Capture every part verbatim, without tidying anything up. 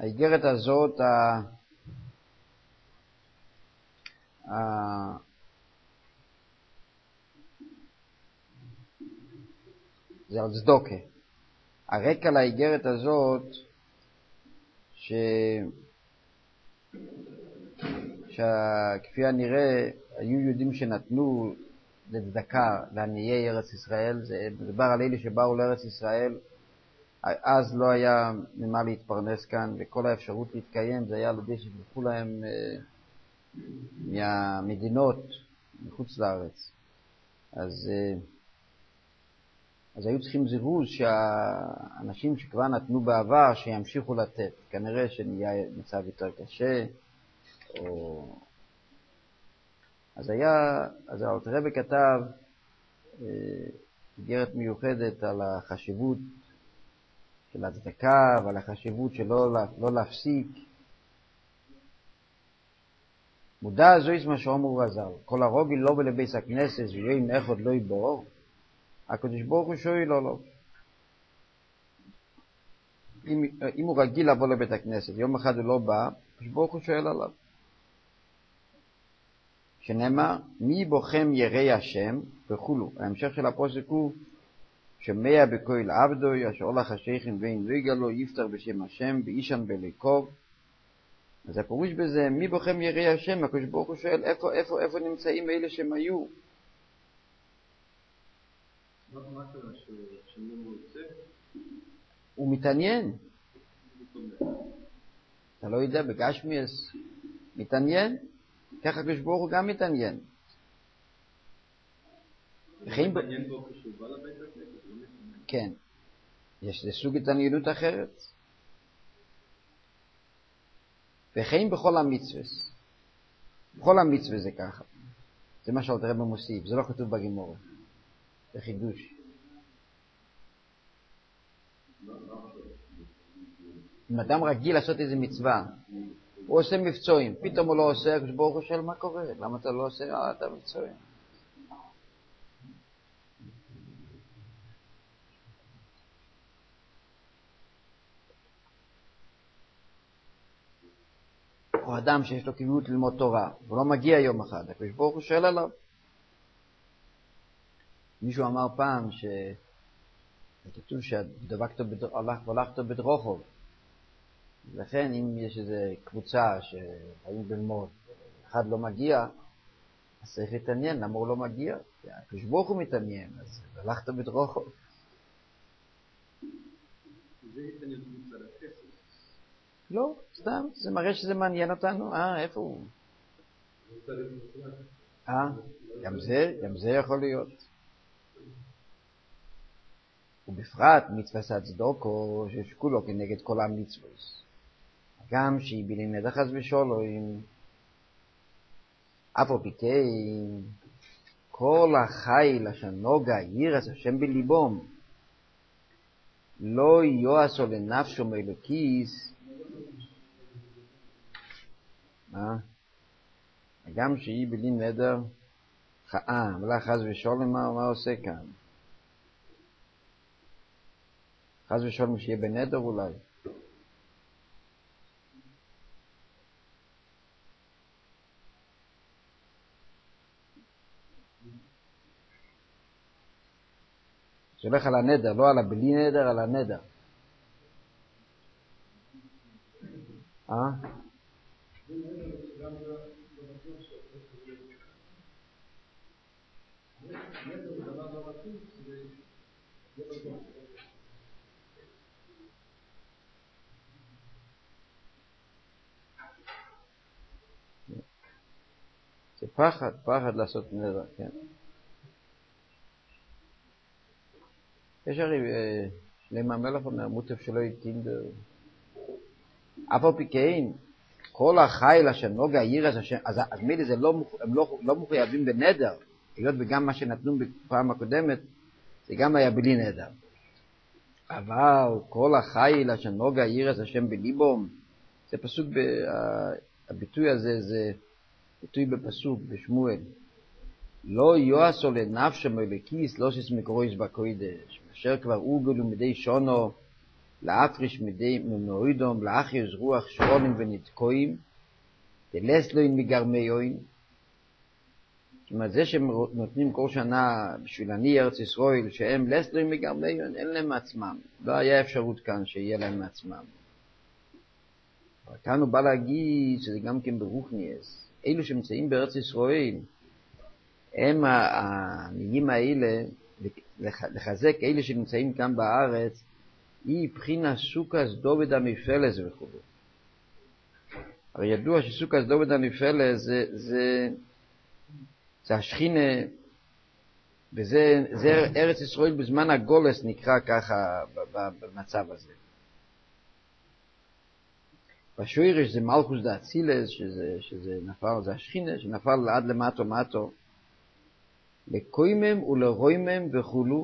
האיגרת הזאת, ה... ה... זה על צדוקה. הרקע לאיגרת הזאת, ש... שכפי הנראה, היו יהודים שנתנו לצדקה לעניי ארץ ישראל, זה מדבר על אלה שבאו לארץ ישראל, אז לא היה ממה להתפרנס כאן, וכל האפשרות להתקיים זה היה על ידי ששלחו להם אה, מהמדינות מחוץ לארץ. אז, אה, אז היו צריכים זירוז שהאנשים שכבר נתנו בעבר שימשיכו לתת. כנראה שנהיה מצב יותר קשה, או... אז היה, אז האלטר רבי כתב איגרת אה, מיוחדת על החשיבות של הצדקה ועל החשיבות שלא לא להפסיק. מודע זו יש מה שאומרו רז"ל, כל הרוגל לא בלבייס הכנסת ויום אחד לא יבור, הקדוש ברוך הוא שואל לו לא. אם, אם הוא רגיל לבוא לבית הכנסת, יום אחד הוא לא בא, הקדוש ברוך הוא שואל עליו. שנאמר, מי בוכם ירא השם וכולו. ההמשך של הפוסק הוא, שמע בקול עבדו, אשר הולך השייכם ואין לא יגלו, יפטר בשם השם, ואישן בליקוב. אז הפירוש בזה, מי בוכם ירא השם? הקדוש ברוך הוא שואל, איפה, איפה, איפה נמצאים אלה שהם היו? הוא מתעניין. אתה לא יודע, בגשמיאס מתעניין? ככה הקדוש ברוך הוא גם מתעניין. מתעניין בו כשהוא בא לבית הכנסת? כן. יש לסוג התעניינות אחרת. וכן בכל המצווה. בכל המצווה זה ככה. זה מה שאלתר רבי מוסיף. זה לא כתוב בגמרא. זה חידוש. אם אדם רגיל לעשות איזה מצווה, הוא עושה מבצועים, פתאום הוא לא עושה, הקדוש ברוך הוא שואל מה קורה? למה אתה לא עושה? אה, אתה מבצועים. או אדם שיש לו קביעות ללמוד תורה, הוא לא מגיע יום אחד, הקדוש ברוך הוא שואל עליו. מישהו אמר פעם ש... כתוב שהלכת בדרוכוב. לכן אם יש איזו קבוצה שהיו ללמוד, אחד לא מגיע, אז צריך להתעניין, למה הוא לא מגיע? הקדוש ברוך הוא מתעניין, אז הלכת בדרוכוב. זה התעניין מצד הכסף. לא, סתם, זה מראה שזה מעניין אותנו. אה, איפה הוא? אה, גם זה, גם זה יכול להיות. ובפרט מצוות הצדוקו ששקולו כנגד כל המצוות. גם שהיא בלמד אחז ושולוים, אף אופיקאים, כל החיל אשר נוגע ירס השם בליבום, לא יועשו לנפשו מאלוקיס, אה? גם שהיא בלי נדר, אה, אבל חס ושולם, מה, מה עושה כאן? חס ושולם שיהיה בנדר אולי. זה הולך על הנדר, לא על הבלי נדר, על הנדר. אה? זה פחד, פחד לעשות נדר, כן. יש הרי, שלמה המלך אומר, מוטב שלא יתינדר. אף על פי כן, כל החיל אשר נוגע ירס השם, אז, אז מילי זה לא, הם לא, לא מחויבים בנדר, היות וגם מה שנתנו בפעם הקודמת, זה גם היה בלי נדר. אבל כל החיל אשר נוגע ירס השם בליבום, זה פסוק, ב, הביטוי הזה זה ביטוי בפסוק, בשמואל. לא יועשו לנפשו מאלוקיס, לא שיש מקרויס בקודש, אשר כבר הוגלו מדי שונו, להפריש מדי ממורידום, לאחיוס רוח שרונים ונתקועים, דלסלוין מגרמיון. זאת אומרת, זה שהם נותנים כל שנה בשביל עני ארץ ישראל, שהם לסלוין מגרמיון, אין להם מעצמם. לא היה אפשרות כאן שיהיה להם מעצמם. אבל כאן הוא בא להגיד שזה גם כן ברוכניאס. אלו שנמצאים בארץ ישראל, הם העניים האלה, לחזק אלה שנמצאים כאן בארץ, היא בחינה סוכס דובד המפלס וכו'. הרי ידוע שסוכס דובד המפלס זה, זה, זה השכינה, וזה זה ארץ ישראל בזמן הגולס נקרא ככה במצב הזה. בשוירש זה מלכוס דה אצילס, שזה, שזה נפל, זה השכינה, שנפל עד למטו מטו, לקוימם ולרוימם וכולו,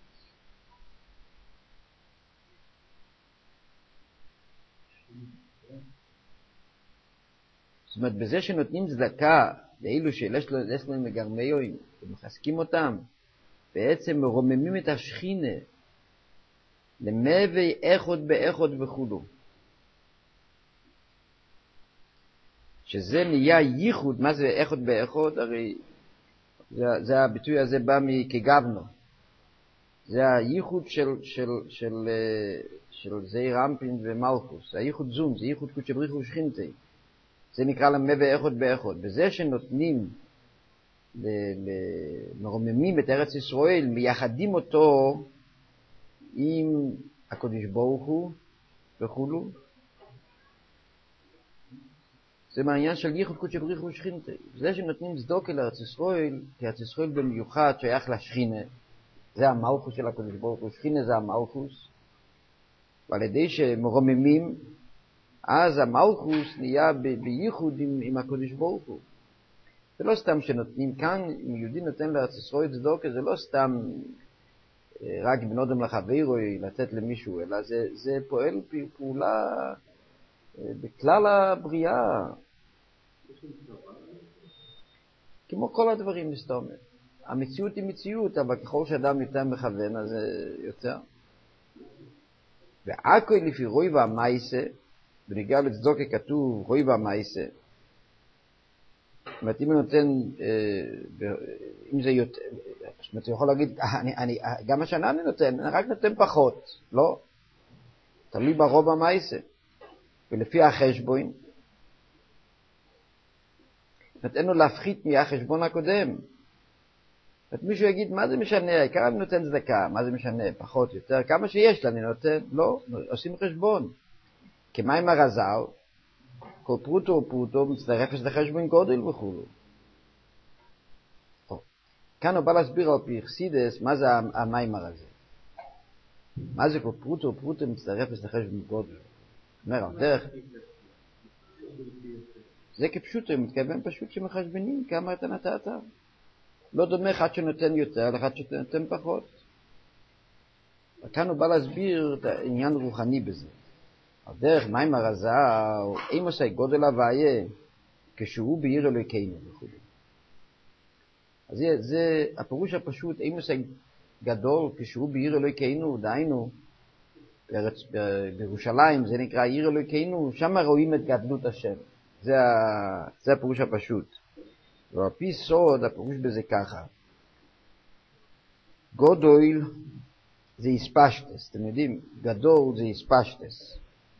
זאת אומרת, בזה שנותנים צדקה לאלו שיש להם מגרמיון ומחזקים אותם, בעצם מרוממים את השכינה למבי אחד באחד וכולו. שזה נהיה ייחוד, מה זה אחד באחד? הרי זה, זה הביטוי הזה בא מכגבנו. זה הייחוד של, של, של, של זעיר אנפין ומלכוס. הייחוד זון, זה ייחוד קודשא בריך הוא שכינתי. זה נקרא למבה אחד באחד. בזה שנותנים, מרוממים את ארץ ישראל, מייחדים אותו עם הקדוש ברוך הוא וכולו. זה מעניין של ייחוד קודשא בריך הוא שכינתי. זה שנותנים צדוקה לארץ ישראל, כי ארץ ישראל במיוחד שייך לשכינה. זה המלכוס של הקדוש ברוך הוא, שכינה זה המלכוס. ועל ידי שמרוממים, אז המלכוס נהיה בייחוד עם, עם הקדוש ברוך הוא. זה לא סתם שנותנים כאן, אם יהודי נותן לארץ ישראל צדוקה, זה לא סתם רק בנודם לחברו לתת למישהו, אלא זה, זה פועל פעולה בכלל הבריאה. כמו כל הדברים מסתומת. המציאות היא מציאות, אבל ככל שאדם יותר מכוון, אז זה יותר. ועכוי לפי רוי והמייסה, בניגע לצדוקה כתוב רוי והמייסה. זאת אומרת, אם הוא נותן, אם זה יותר, זאת אומרת, הוא יכול להגיד, אני, אני, גם השנה אני נותן, אני רק נותן פחות. לא. תלוי ברוב המייסה. ולפי החשבון, נתן לו להפחית מהחשבון הקודם. זאת מישהו יגיד, מה זה משנה? כמה אני נותן צדקה? מה זה משנה? פחות, יותר? כמה שיש לה אני נותן? לא, עושים חשבון. כמים הרזל, כל פרוטו ופרוטו מצטרף לחשבון גודל וכו'. כאן הוא בא להסביר על פי חסידס, מה זה המים הרזל. מה זה כל פרוטו ופרוטו מצטרף לחשבון גודל? אומר, על דרך, זה כפשוט, הוא מתכוון פשוט שמחשבנים כמה אתה נתת. לא דומה אחד שנותן יותר, לאחד שנותן פחות. וכאן הוא בא להסביר את העניין רוחני בזה. על דרך מים הרזל, אם עושה גודל הוויה, כשהוא בעיר אלוהינו וכו'. אז זה, זה הפירוש הפשוט, אם עושה גדול, כשהוא בעיר אלוהינו, דהיינו, בארץ, בירושלים, זה נקרא עיר אלוהינו, שם רואים את גדלות השם. זה, זה הפירוש הפשוט. ועל פי סוד, הפירוש בזה ככה. גודל זה איספשטס. אתם יודעים, גדול זה איספשטס.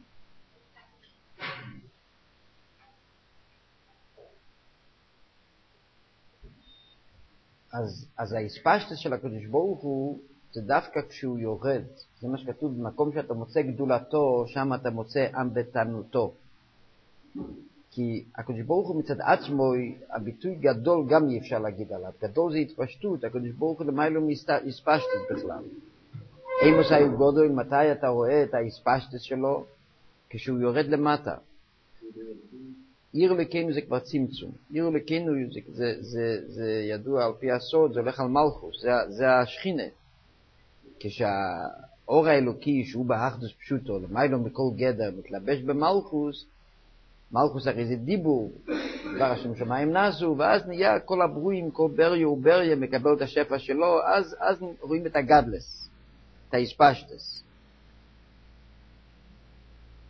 אז, אז האיספשטס של הקדוש ברוך הוא, זה דווקא כשהוא יורד. זה מה שכתוב, במקום שאתה מוצא גדולתו, שם אתה מוצא עם בתנותו. כי הקדוש ברוך הוא מצד עצמו, הביטוי גדול גם אי אפשר להגיד עליו. גדול זה התפשטות, הקדוש ברוך הוא למה לא מספשטת בכלל. אימוס היו גודל, מתי אתה רואה את ההספשטת שלו? כשהוא יורד למטה. עיר אלוהינו זה כבר צמצום. עיר אלוהינו זה, זה, זה, זה ידוע על פי הסוד, זה הולך על מלכוס, זה, זה השכינה. כשהאור האלוקי שהוא באחדוס פשוטו, למיילו מכל גדר, מתלבש במלכוס, מלכוס הרי זה דיבור, דבר השם שמיים נעשו, ואז נהיה כל הברואים, כל בריה ובריה מקבל את השפע שלו, אז, אז רואים את הגדלס, את ההספשטס.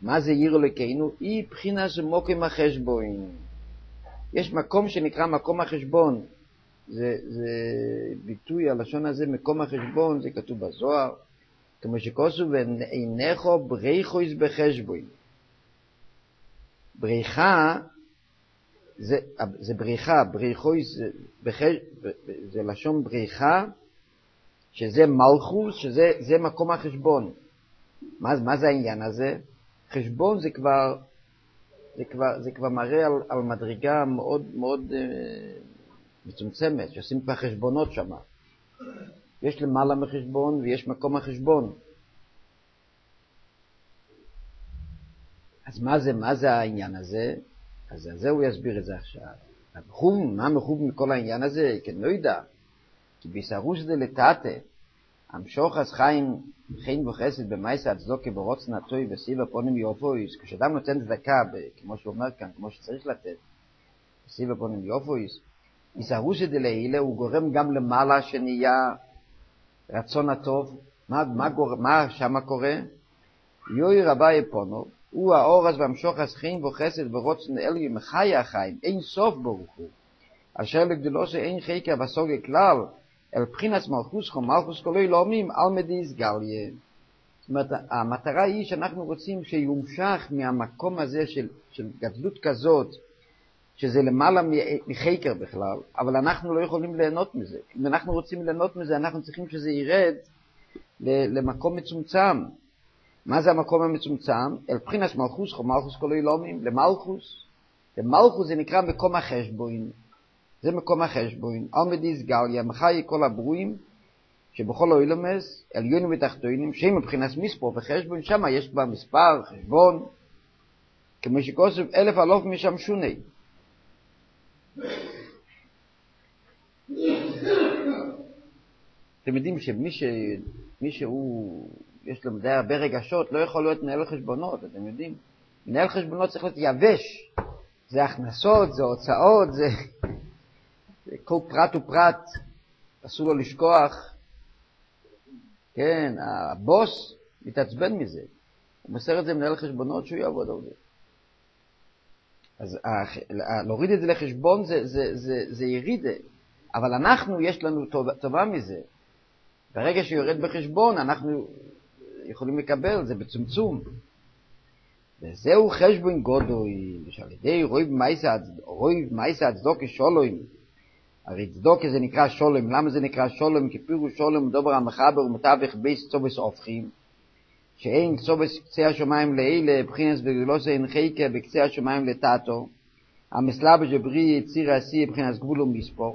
מה זה עיר אלוקינו? היא בחינה של מוקם החשבון. יש מקום שנקרא מקום החשבון. זה, זה ביטוי, הלשון הזה, מקום החשבון, זה כתוב בזוהר. כמו שכוסו, ואינךו בריחויס בחשבון. בריחה, זה, זה בריחה, בריחויס, זה, בחש, זה לשון בריחה, שזה מלכוס, שזה זה מקום החשבון. מה, מה זה העניין הזה? חשבון זה כבר, זה כבר, זה כבר מראה על, על מדרגה מאוד מאוד אה, מצומצמת, שעושים כבר חשבונות שם. יש למעלה מחשבון ויש מקום החשבון. אז מה זה, מה זה העניין הזה? אז זה הוא יסביר את זה עכשיו. המחוב, מה המחוב מכל העניין הזה? כן, לא יודע. כי בישרוש זה לטאטה. המשוך אז חיים, חיים וחסד במייסה הצדוקה ברוצנה טוי וסיב הפונים יופויס. כשאדם נותן צדקה, כמו שהוא אומר כאן, כמו שצריך לתת, וסיב הפונים יופויס, בישרוש זה להילה, הוא גורם גם למעלה שנהיה רצון הטוב. מה, מה, גור... מה שמה קורה? יוי רבה יפונו, הוא האורס והמשוך אז חיים וחסד ורוצנה אלגי מחיה החיים, אין סוף ברוך הוא. אשר לגדולו שאין חיקה בסוגה כלל, אל בחינס מלכוס חו מלכוס כלוי לאומים על מדיס גליה. זאת אומרת, המטרה היא שאנחנו רוצים שיומשך מהמקום הזה של, של גדלות כזאת, שזה למעלה מחיקר בכלל, אבל אנחנו לא יכולים ליהנות מזה. אם אנחנו רוצים ליהנות מזה, אנחנו צריכים שזה ירד למקום מצומצם. מה זה המקום המצומצם? אל בחינס מלכוס חו מלכוס כלוי לאומים, למלכוס. למלכוס זה נקרא מקום החשבון. זה מקום החשבון, על מדיס גליה, מחי כל הברואים, שבכל העולמס, עליונים ותחתונים, שהם מבחינת מספור וחשבון, שם יש בה מספר, חשבון, כמו שכוסף אלף אלוף משם שוני. אתם יודעים שמי ש... מי שהוא, יש לו די הרבה רגשות, לא יכול להיות מנהל חשבונות, אתם יודעים? מנהל חשבונות צריך להיות יבש. זה הכנסות, זה הוצאות, זה... כל פרט ופרט, אסור לו לשכוח. כן, הבוס מתעצבן מזה. הוא מסר את זה מנהל חשבונות שהוא יעבוד על זה. אז להוריד את זה לחשבון זה, זה, זה, זה ירידה. אבל אנחנו, יש לנו טובה, טובה מזה. ברגע שיורד בחשבון, אנחנו יכולים לקבל, זה בצמצום. וזהו חשבון גודוי, שעל ידי רויב מייסה הצדוקה שולוים. הרי צדוקה זה נקרא שולם. למה זה נקרא שולם? כי פירוש שולם דבר המחבר ומתווך בייס צובס הופכים, שאין צובס קצה השומיים לאלה, בחינס וגדולוס אין חיקה בקצה השומיים לטאטו, המסלבש ובריא יציר העשי בחינס גבול ומספור.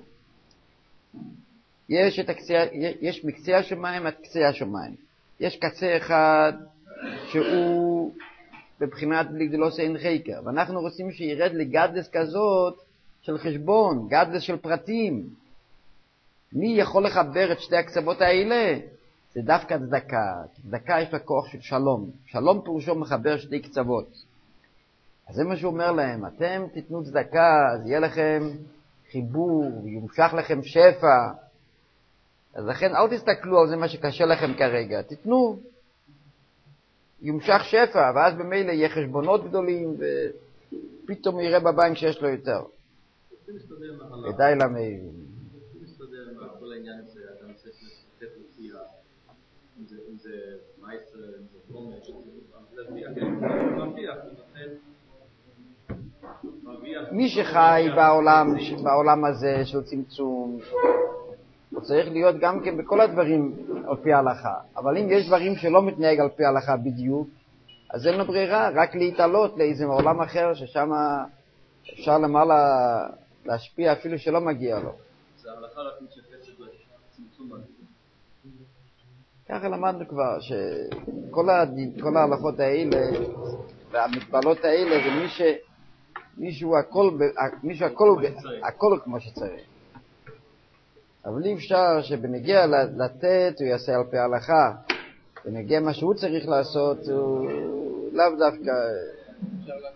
יש, את הקצה, יש מקצה השומיים עד קצה השומיים. יש קצה אחד שהוא בבחינת גדולוס אין חיקה, ואנחנו רוצים שירד לגדלס כזאת של חשבון, גדלס של פרטים. מי יכול לחבר את שתי הקצוות האלה? זה דווקא צדקה. צדקה יש לה כוח של שלום. שלום פירושו מחבר שתי קצוות. אז זה מה שהוא אומר להם, אתם תיתנו צדקה, אז יהיה לכם חיבור, יומשך לכם שפע. אז לכן אל תסתכלו על זה מה שקשה לכם כרגע, תיתנו. יומשך שפע, ואז במילא יהיה חשבונות גדולים, ופתאום יראה בבנק שיש לו יותר. כדאי למבין. זה מסתדר עם כל העניין הזה, אתה נושא של לתת לפי אם זה מייסר, אם זה חומש, מי שחי בעולם, בעולם הזה של צמצום, הוא צריך להיות גם כן בכל הדברים על פי ההלכה. אבל אם יש דברים שלא מתנהג על פי ההלכה בדיוק, אז אין לו ברירה, רק להתעלות לאיזה עולם אחר ששם אפשר למעלה להשפיע אפילו שלא מגיע לו. זה ההלכה רק מתייחסת לצמצום הזה. ככה למדנו כבר שכל ההלכות האלה והמגבלות האלה זה מי ש... מישהו הכל, מישהו הכל, הכל כמו שצריך. אבל אי אפשר שבנגיע לתת הוא יעשה על פי ההלכה. בנגיע מה שהוא צריך לעשות הוא לאו דווקא...